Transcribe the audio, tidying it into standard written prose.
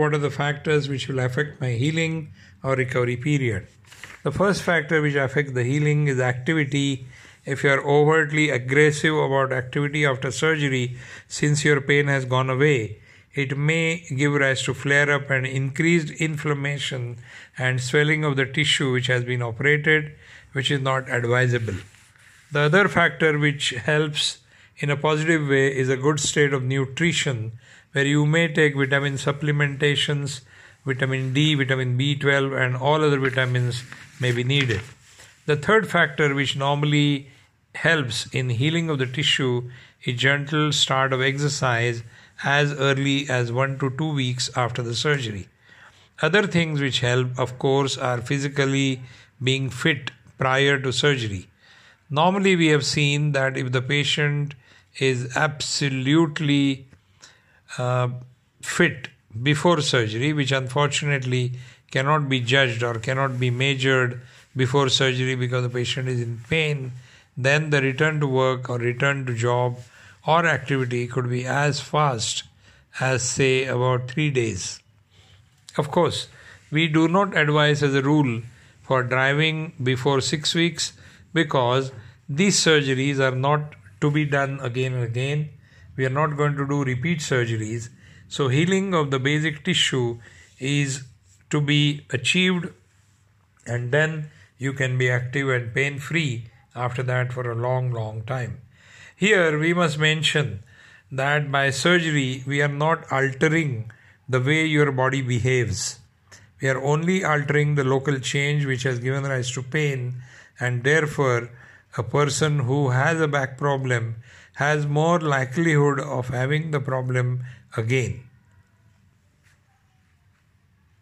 What are the factors which will affect my healing or recovery period? The first factor which affects the healing is activity. If you are overtly aggressive about activity after surgery, since your pain has gone away, it may give rise to flare-up and increased inflammation and swelling of the tissue which has been operated, which is not advisable. The other factor which helps in a positive way is a good state of nutrition, where you may take vitamin supplementations, vitamin D, vitamin B12 and all other vitamins may be needed. The third factor which normally helps in healing of the tissue is gentle start of exercise as early as 1 to 2 weeks after the surgery. Other things which help, of course, are physically being fit prior to surgery. Normally we have seen that if the patient is absolutely fit before surgery, which unfortunately cannot be judged or cannot be measured before surgery because the patient is in pain, then the return to work or return to job or activity could be as fast as, say, about 3 days. Of course, we do not advise as a rule for driving before 6 weeks, because these surgeries are not to be done again and again. We are not going to do repeat surgeries. So healing of the basic tissue is to be achieved, and then you can be active and pain-free after that for a long time. Here we must mention that by surgery we are not altering the way your body behaves. We are only altering the local change which has given rise to pain, and therefore a person who has a back problem has more likelihood of having the problem again.